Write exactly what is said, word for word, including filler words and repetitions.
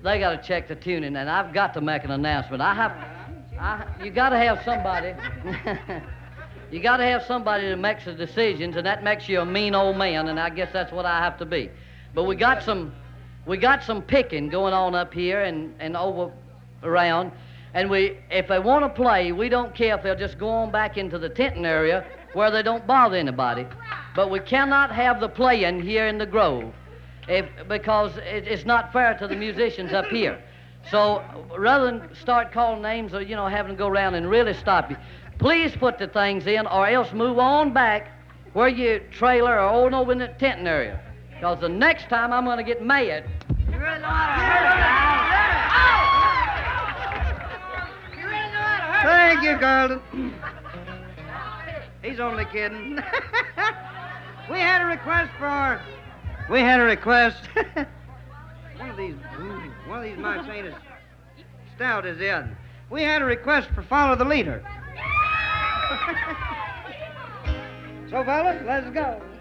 they got to check the tuning, and I've got to make an announcement. I have, I, you got to have somebody. You got to have somebody that makes the decisions, and that makes you a mean old man, and I guess that's what I have to be. But we got some, we got some picking going on up here and, and over around, and we, if they want to play, we don't care if they'll just go on back into the tenting area where they don't bother anybody. But we cannot have the playing here in the Grove, if, because it, it's not fair to the musicians up here. So rather than start calling names or, you know, having to go around and really stop you, please put the things in or else move on back where you trailer or on over in the tenting area. Because the next time I'm going to get mad. You really know how to hurt it, You really know how to hurt Thank you, Carlton. He's only kidding. We had a request for... We had a request. One of these... One of these mics ain't as stout as the other. We had a request for Follow the Leader. So, fellas, let's go.